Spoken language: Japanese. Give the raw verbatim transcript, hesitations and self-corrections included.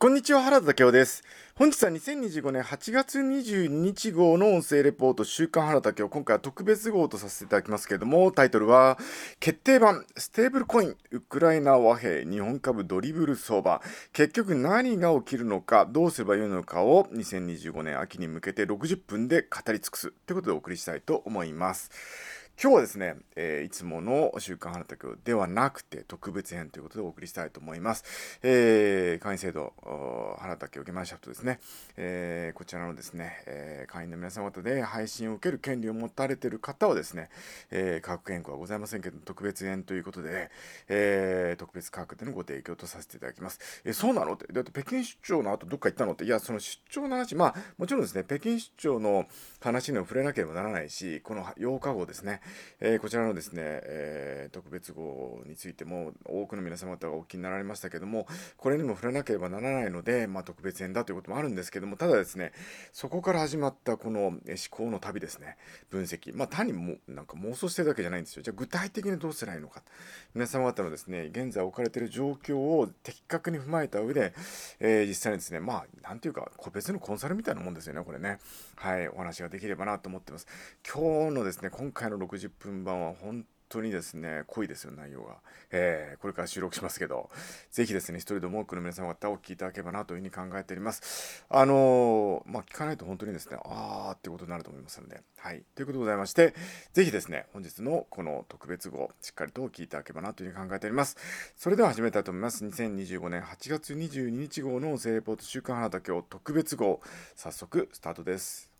こんにちは、原田武雄です。本日はにせんにじゅうごねんはちがつにじゅうににち号の音声レポート週刊原田武雄、今回は特別号とさせていただきますけれども、タイトルは決定版ステーブルコインウクライナ和平日本株ドリブル相場、結局何が起きるのか、どうすればよいのかをにせんにじゅうごねん秋に向けてろくじゅっぷんで語り尽くすということでお送りしたいと思います。今日はですね、えーいつもの週刊原田教ではなくて特別編ということでお送りしたいと思います。えー会員制度お原田教ゲマンシャフトですね、えーこちらのですね、えー会員の皆様方で配信を受ける権利を持たれている方はですね、えー価格変更はございませんけど特別編ということで、えー特別価格でのご提供とさせていただきます。えーそうなのって、だって北京出張の後どっか行ったのって、いや、その出張の話、まあもちろんですね、北京出張の話にも触れなければならないし、このようかごですね、えーこちらのですね、えー特別号についても多くの皆様方がお聞きになられましたけども、これにも触れなければならないので、まあ、特別編だということもあるんですけども、ただですね、そこから始まったこの思考の旅ですね、分析、まあ、単にもなんか妄想してるだけじゃないんですよ。じゃあ具体的にどうすればいいのか、皆様方のですね、現在置かれている状況を的確に踏まえた上で、えー実際にですね、まあ、なんていうか、個別のコンサルみたいなもんですよね、これね。はい、お話ができればなと思ってます。今日のですね、今回のろくじゅっぷん版は本当にですね、濃いですよ、内容が。えーこれから収録しますけど、ぜひですね、一人でも多くの皆様方をお聞きいただければなというふうに考えております。あのーまあ、聞かないと本当にですね、あーってことになると思いますので、はい。ということでございまして、ぜひですね、本日のこの特別号、しっかりとお聞きいただければなというふうに考えております。それでは始めたいと思います。にせんにじゅうごねんはちがつにじゅうににち号の音声レポート週刊原田教特別号、早速スタートです。